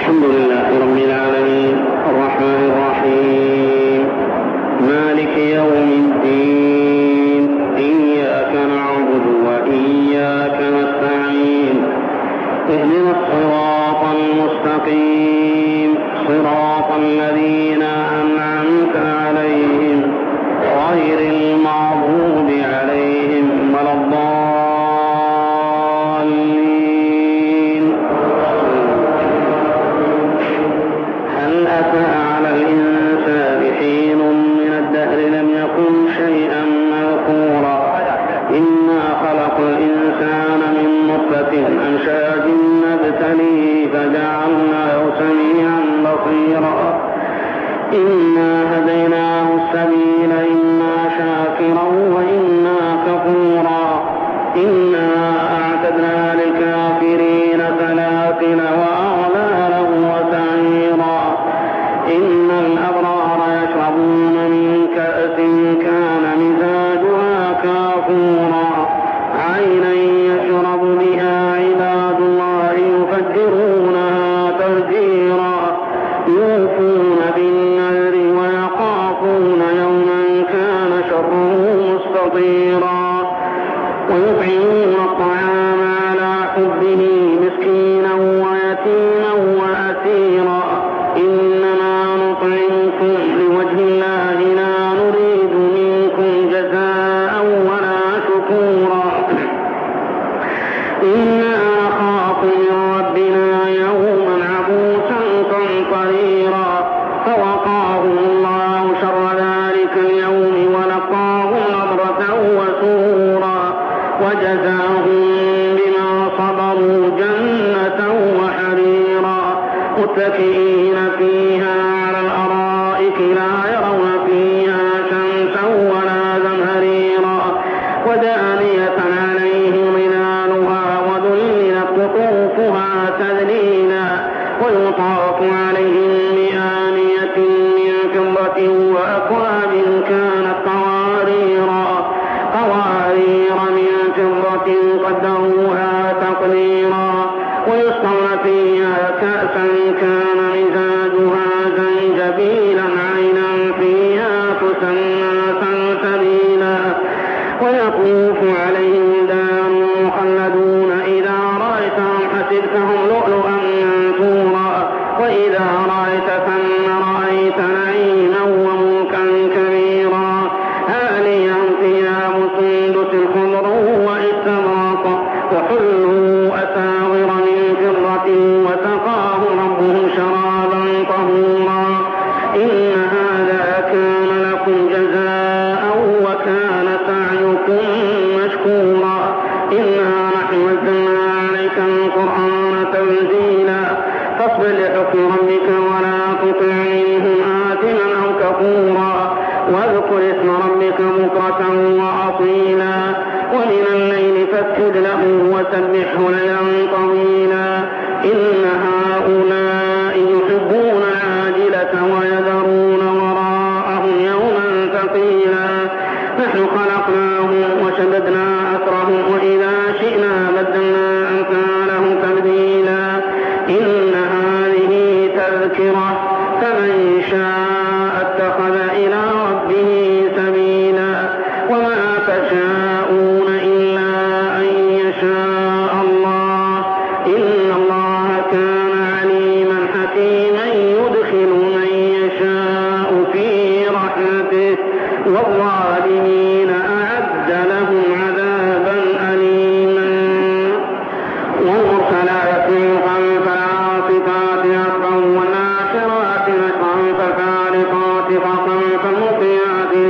الحمد لله رب العالمين الرحمن الرحيم مالك يوم الدين إياك نعبد وإياك نستعين اهدنا الصراط المستقيم صراط الذين أنعمت عليهم غير المغضوب عليهم ولا الضالين. هل أتى على الإنسان حين من الدهر لم يكن شيئا مذكورا إنا خلق الإنسان من نطفة أمشاج نبتليه فجعلناه سميعا بصيرا إنا هديناه السبيل إما شاكرا وإما كفورا إنا أعتدنا للكافرين سلاسل وأغلالا وسعيرا إن الأبرار يشربون من كأس كان مزاجها كافورا عينا يشرب بها عباد الله يفجرونها تفجيرا يوفون بالنذر ويخافون يوما كان شره مستطيرا ويطعمون الطعام على حبه مسكينا ويتيما وأسيرا إنما نطعمكم لوجه الله لا نريد منكم جزاء ولا شكورا إنا نخاف من ربنا يوما عبوسا قمطريرا فوقاهم الله شر ذلك اليوم ولقاهم نضرة وسرورا وجزاهم بما صبروا جنة وحريرا متكئين فيها على الأرائك لا يرون فيها شمسا ولا زمهريرا ودانية عليهم ظلالها وذللت قطوفها تذليلا ويطاف عليهم بآنية من فضة وأكواب كانت قوارير من فضة قدروها تقديرا ويسقون فيها كأسا كان مزاجها زنجبيلا عينا فيها تسمى سلسبيلا ويطوف عليهم دار مخلدون إذا رأيتهم حسبتهم لؤلؤا منثورا وإذا رأيت ثم رأيت نعيما وملكا كبيرا عاليهم ثياب سندس خضر واستبرق وحلوا أساور من فضة وسقاهم ربهم شرابا طهورا إن هذا كان لكم جزاء وكان سعيكم مشكورا إنا نحن نزلنا عليك القرآن تنزيلا فاصبر لحكم ربك ولا تطع منهم آثما أو كفورا واذكر اسم ربك بكرة وأصيلا ومن الليل فاسجد له وسبحه ليلا طويلا إن هؤلاء يحبون العاجلة ويذرون وراءهم يوما ثقيلا نحن خلقناهم وشددنا أسرهم وإذا شئنا بدلنا أمثالهم تبديلا إن هذه تذكرة فمن شاء اتخذ إلى ربه سبيلا وما تشاءون إلا أن يشاء الله إن الله كان عليما حكيما يدخل من يشاء في رحمته والظالمين أعد لهم عذابا أليما والمرسلات عرفا فالعاصفات عصفا والناشرات نشرا فالفارقات فرقا فالملقيات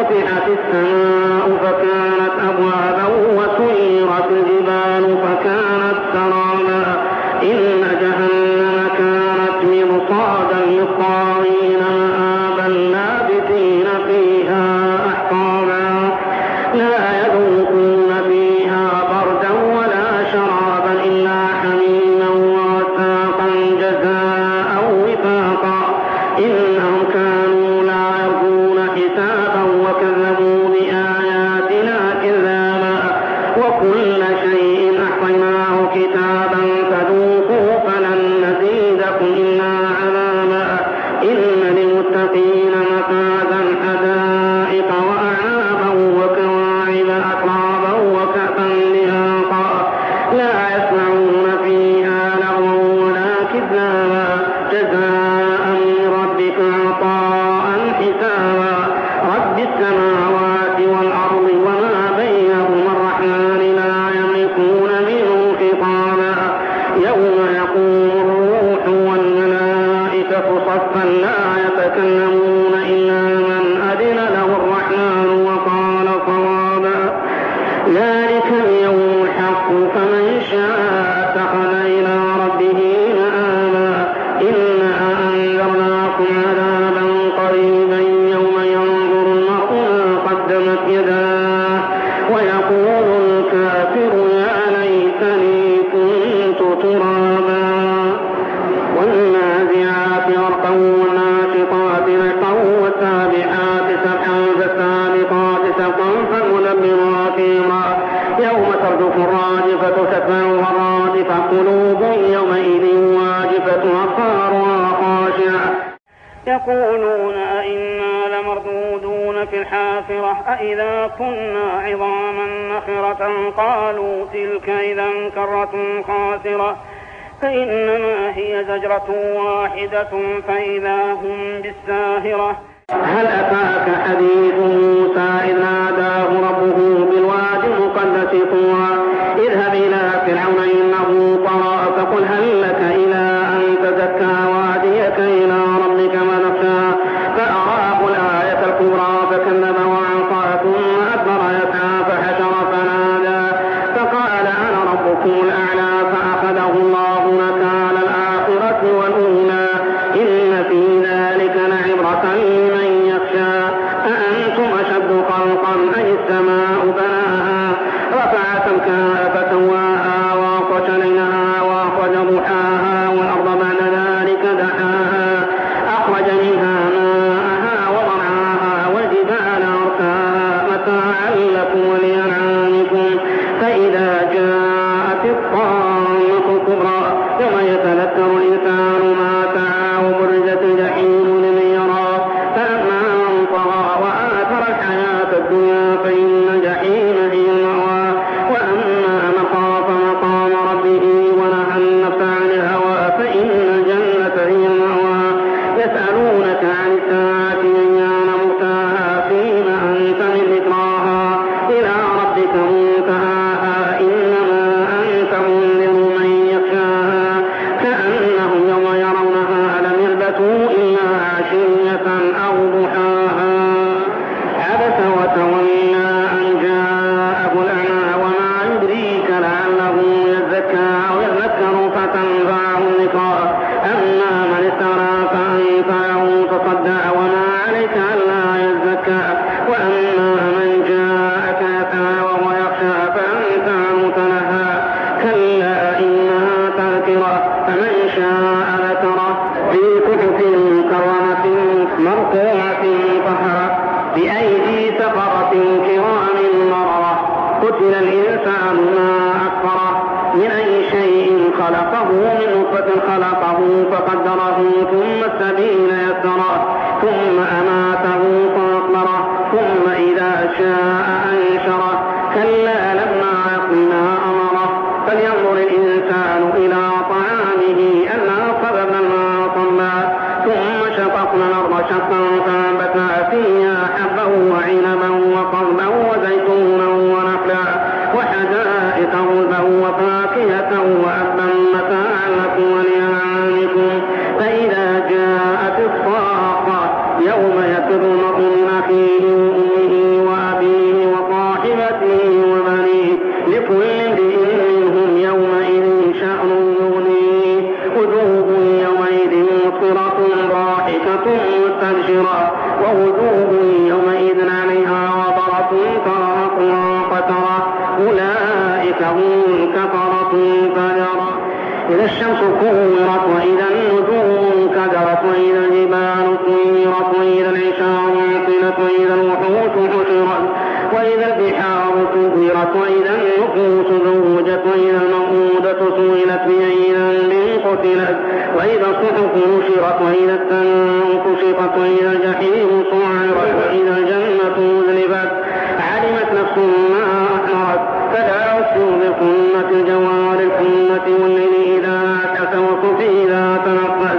وفتحت السماء فكانت أبوابا وسيرت الجبال فكانت سرابا إن جهنم كانت مرصادا للطاغين مآبا لابثين فيها أحقابا لا يذوقون فيها بردا ولا شرابا إلا حميما وغساقا جزاء وفاقا إنهم كانوا لا يرجون حسابا وكذبوا بآياتنا كذابا وكل شيء أحصيناه كتابا فذوقوا فلن نزيدكم إلا عذابا إن للمتقين مفازا حدائق وأعنابا وكواعب أترابا وكأسا دهاقا لا يسمعون فيها لغوا ولا كذابا جزاء من ربك عطاء حسابا رب السماوات والأرض وما بينهما الرحمن لا يملكون منه خطابا يوم يقوم الروح والملائكة صفا لا يتكلمون إلا من أذن له الرحمن وقال صوابا ذلك اليوم الحق فمن شاء اتخذ إلى ربه مآبا إنا أنذرناكم عذابا قريبا يوم ينظر المرء ما قدمت يداه ويقول الكافر يا ليتني كنت ترابا والنازعات غرقا والناشطات نشطا والسابحات سبحا فالسابقات سبقا فالمدبرات أمرا يوم ترجف الراجفة تتبعها الرادفة قلوب يومئذ واجفة أبصارها خاشعة يقولون أئنا لمردودون في الحافرة أئذا كنا عظاما نخرة قالوا تلك إذا كرة خاسرة فإنما هي زجرة واحدة فإذا هم بالساهرة هل أتاك حديث موسى إذ ناداه ربه بالوادي المقدس طوى اذهب إلى فرعون إنه طغى فقل هل لك إلى أن تزكى وأهديك إلى ربك فتخشى فأراه الآية الكبرى فكذب وعصى ثم أدبر يسعى فحشر فنادى فقال أنا ربكم الأعلى فأخذه الله نكال الآخرة والأولى إن في ذلك لعبرة لمن يخشى أأنتم أشد خلقا أم السماء بناها رفع سمكها فسواها وأغطش ليلها وأخرج ضحاها والأرض بعد ذلك دحاها أخرج منها ماءها ومرعاها والجبال أرساها متاعا لكم ولأنعامكم فإذا جاءت الطامة الكبرى يوم يتذكر الإنسان ما سعى وبرزت الجحيم لمن يرى فأما من طغى وآثر الحياة الدنيا فإن الجحيم هي المأوى وأما من خاف مقام ربه ونهى النفس عن الهوى فإن الجنة هي المأوى يسألونك عن الساعة أيان مرساها فيما أنت من ذكراها إلى ربك منتهاها إنما أنت منذر من يخشاها كأنهم يوم يرونها لم يلبثوا إلا عشية أو ضحاها عبس وتولى أن جاءه الأعمى وما يدريك لعله يزكى أو يذكر فتنفعه الذكرى أما من استغنى فأنت له تصدع وما عليك ألا يزكى وأما من جاءك يسعى وهو يخشى فأنت عنه تلهى كلا إنها تذكرة فمن شاء ذكره في صحف مكرمة مرفوعة مطهرة بأيدي سفرة كرام بررة قتل الإنسان ما أكفره من أي شيء خلقه من نطفة خلقه فقدره ثم السبيل يسره ثم أماته فأقبره ثم إذا شاء أنشره كلا لما يقض ما أمره فلينظر الإنسان إلى طعامه أنا صببنا الماء صبا ثم شققنا الأرض شقا فأنبتنا فيها حبا وعنبا وقضبا وزيتونا ونخلا وحدائق غلبا وفاكهة وأبا متاعا لكم ولأنعامكم فإذا جاءت الصاخة يوم يفر المرء من أخيه ووالديه وأبيه وصاحبته وبنيه لكل امرئ منهم يومئذ شأن يغنيه وجوه يومئذ مسفرة ضاحكة مستبشرة ووجوه يومئذ عليها غبرة ترهقها قترة أولئك هم الكفرة الفجرة إذا الشمس كورت وإذا النجوم كدرت وإذا الجبال سيرت وإذا العشار عطلت وإذا الوحوش حشرت وإذا البحار سجرت وإذا النفوس زوجت وإذا الموءودة سئلت بأي ذنب قتلت وإذا الصحف نشرت وإذا السماء كشطت وإذا الجحيم سعرت وإذا الجنة أزلفت علمت نفس ما أحضرت فلا أقسم بالخنة الجوار الكنة والليل إذا عسعس والصبح إذا تنفس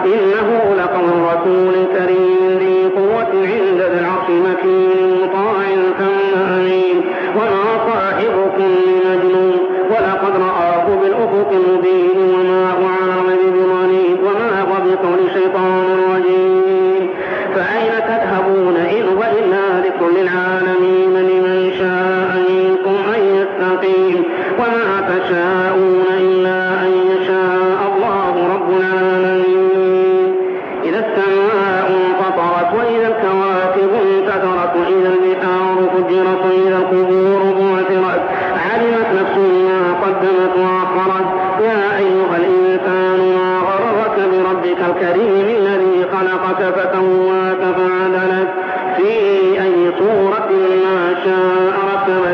إنه لقول رسول كريم ذي قوة عند ذي العرش مكين مطاع ثم أمين وما صاحبكم بمجنون ولقد رآه بالأفق المبين وما هو على الغيب بضنين وما هو بقول شيطان رجيم فأين تذهبون إن هو إلا ذكر للعالمين لمن شاء منكم أن يستقيم وما تشاءون إلا أن يشاء الله رب العالمين إذا السماء انفطرت وإذا الكواكب انتثرت وإذا البحار فجرت وإذا القبور بعثرت علمت نفس ما قدمت وأخرت يا أيها الإنسان ما غرك بربك الكريم الذي خلقك فسواك فعدلك في أي صورة ما شاء ركبك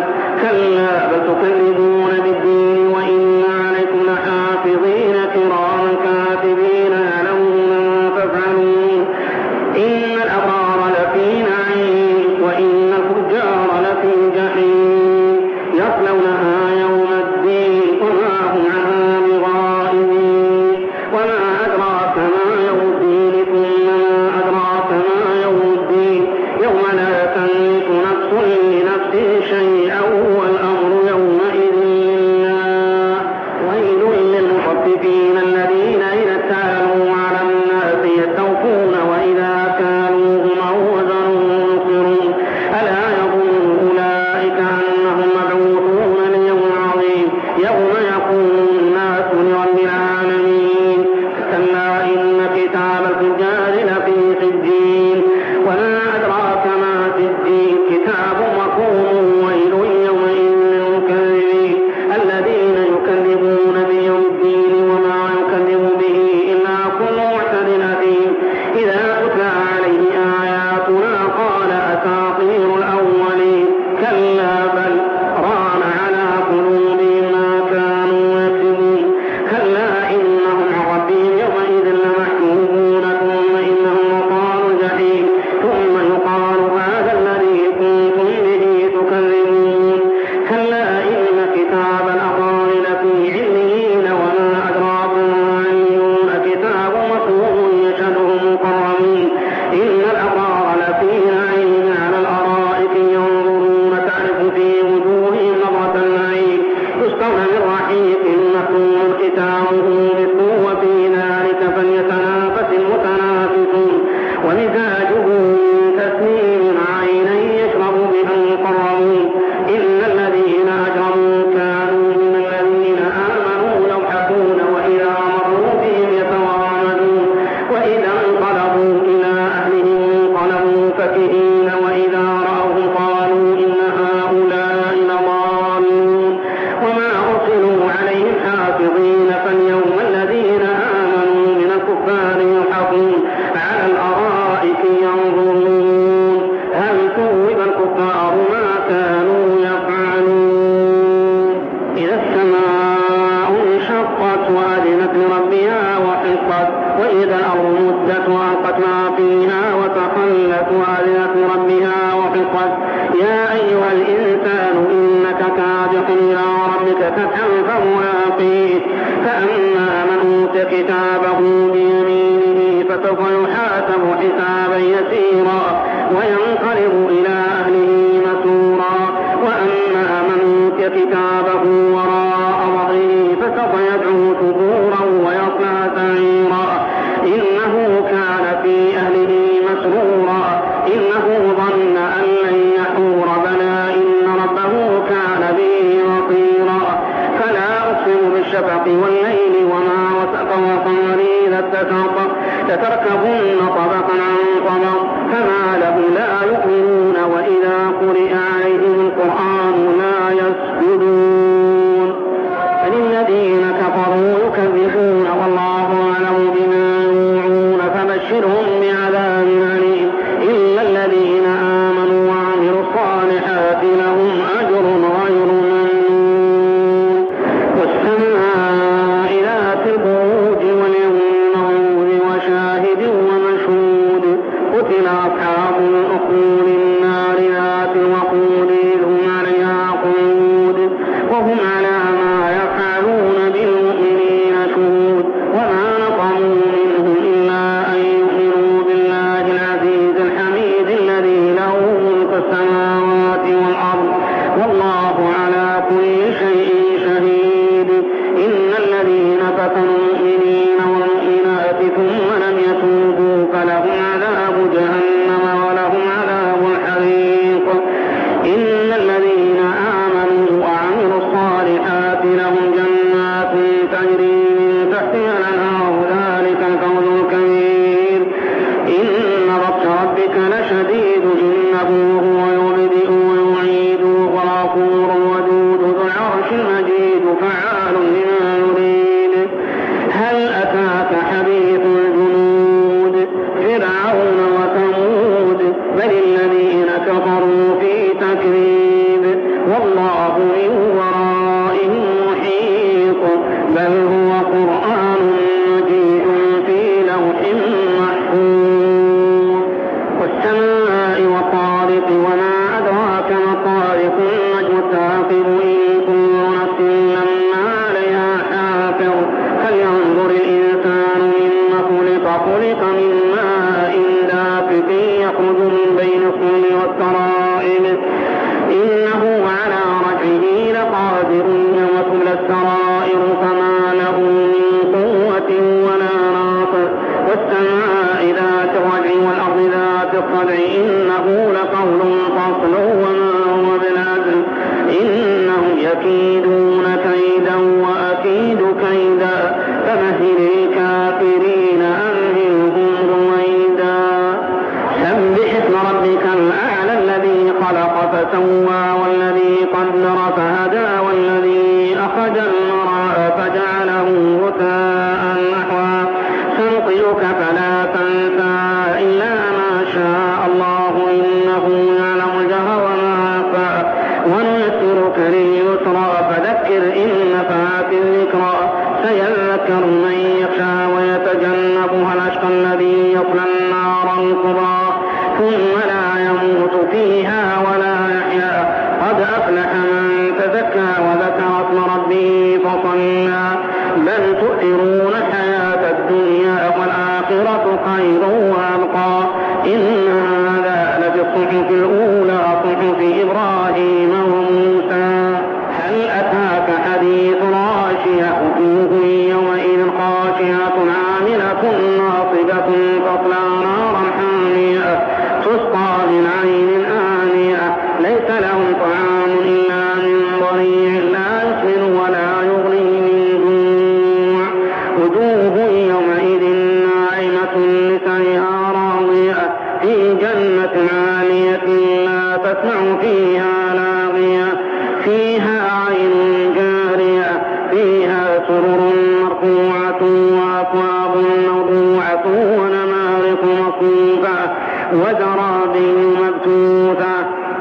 كلا بل تكذبون بالدين وإن عليكم لحافظين كراما كاتبين يعلمون ما تفعلون إن الأبرار لفي نعيم وإن الفجار لفي جحيم يصلونها يوم الدين وما هم عنها بغائبين وما أدراك ما يوم الدين ثم ما أدراك ما يوم الدين يوم لا تملك نفس لنفس شيئا والأمر يومئذ لله ويل للمطففين الذين إذا اكتالوا على الناس يستوفون وإذا كالوهم أو وزنوهم يخسرون ألا يظن أولئك أنهم مبعوثون ليوم عظيم يوم يقوم الناس لرب العالمين كلا إن كتاب الفجار لفي سجين وما أدراك ما سجين كتاب مرقوم ويل يومئذ للمكذبين الذين يكذبون بيوم الدين وما يكذب به إلا كل معتد أثيم إذا تتلى عليه آياتنا قال أساطير الأولين كلا بل ران على قلوبهم ما كانوا يكسبون كلا إنهم عن ربهم يومئذ لمحجوبون ثم إنهم يقال الجحيم ثم يقال هذا الذي كنتم به تكذبون كلا إن كتاب الأبرار لفي عليين وما أدراك ما عليون كتاب مسطور يشهده مقربون إن الأبرار لفي نعيم على الأرائك ينظرون تعرف في وجوههم نظرة النعيم يسقون من رحيق مختوم ختامه مسك وفي ذلك فليتنافس المتنافسون ومزاجه من تسنيم عينا يشرب بها المقربون إن الذين أجرموا كانوا من الذين آمنوا يضحكون وإذا مروا بهم يتغامزون وإذا انقلبوا إلى أهلهم انقلبوا فكهين وإذا رأوهم قالوا إن هؤلاء لضالون وما أرسلوا عليهم حافظين فاليوم الذين آمنوا من الكفار يضحكون على الأرائك ينظرون هل ثوب الكفار ما كانوا يفعلون إذا السماء انشقت وأذنت لربها وحقت وإذا الأرض مدت وألقت ما فيها وتخلت وأذنت لربها وحقت يا أيها الإنسان إنك كادح إلى ربك كدحا فملاقيه فأما من أوتي كتابه بيمينه فسوف يحاسب حسابا يسيرا وينقلب إلى أهله مسرورا وأما من أوتي كتابه وراء ظهره فسوف يدعو ثبورا ويصلى سعيرا إنه كان في أهله مسرورا إنه ظن أن لن قرئ عليهم القرآن لا يسجدون فللذين كفروا يكذبون والله أعلم بما يوعون فبشرهم بعذاب أليم إلا الذين آمنوا وعملوا الصالحات لهم أجر غير ممنون والسماء ذات البروج واليوم الموعود وشاهد ومشهود قتل أصحاب الأخدود النار ذات الوقود إذ هم عليها قعود وهم على ما يفعلون بالمؤمنين شهود وما نقموا منهم إلا أن يؤمنوا بالله العزيز الحميد الذي له ملك السماوات والأرض والله على كل شيء شهيد إن الذين فتنوا المؤمنين والمؤمنات ثم لم يتوبوا فلهم عذاب جهنم ولهم عذاب الحريق إن الذين آمنوا وعملوا الصالحات لهم جنات تجري من تحتها الأنهار ذلك الفوز الكبير إن بطش ربك لشديد إنه هو يبدئ ويعيد وغفور ودود ذو العرش المجيد فعال لما يريد هل أتاك حديث الجنود فرعون وثمود بل الذين كفروا في تكذيب والله من ورائهم محيط بل هو قرآن مجيد في لوح محفوظ والسماء والطارق وما أدراك ما الطارق النجم الثاقب إن كل نفس لما عليها حافظ فلينظر الإنسان مما خلق من ماء دافق يخرج من بين الصلب والترائب إنه على رجعه لقادر يوم تبلى السرائر فما له من قوة ولا ناصر والسماء ذات الرجع والأرض ذات الصدع إنه لقول فصل وما هو بالعدل إنهم يكيدون كيدا وأكيد كيدا فمهل الكافرين أمهلهم رويدا سبح اسم ربك الأعلى الذي خلق فسوى والذي قدر فهدى والذي أخرج المرعى فجعله غثاء نحوا سنقرئك فلا تنسى إلا ما شاء الله إنه يعلم الجهر وما يخفى ونيسرك لليسرى فذكر إن نفعت الذكرى سيذكر من يخشى ويتجنبها الأشقى الذي يصلى النار الكبرى ثم لا يموت فيها ولا يحيا قد أفلح من تزكى وذكر اسم ربه فصلى بل تؤثرون الحياة الدنيا والآخرة خير وأبقى إن هذا لفي الصحف الأولى صحف إبراهيم وموسى هل أتاك حديث غاشية وجوه يومئذ خاشعة عاملة ناصبة تصلى نارا حامية تسقى من عين آنية ليس لهم طعام إلا من ضريع لا يسمن ولا يغني من جوع وجوه يومئذ ناعمة لسعيها راضية في جنة عالية لا تسمع فيها لاغية فيها عين جارية فيها سرر مرفوعة وأكواب موضوعة ونمارق مصفوفة وزرابي مبثوثة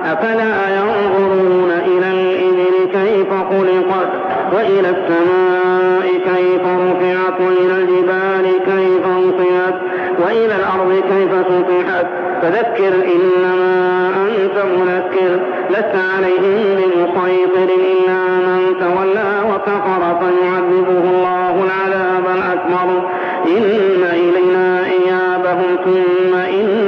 أفلا ينظرون إلى الإبل كيف خلقت وإلى السماء كيف رفعت وإلى الجبال كيف نصبت وإلى الأرض كيف سطحت فذكر إنما أنت مذكر لست عليهم بمسيطر إلا من تولى وكفر فيعذبه الله العذاب الأكبر إن إلينا إيابهم ثم إن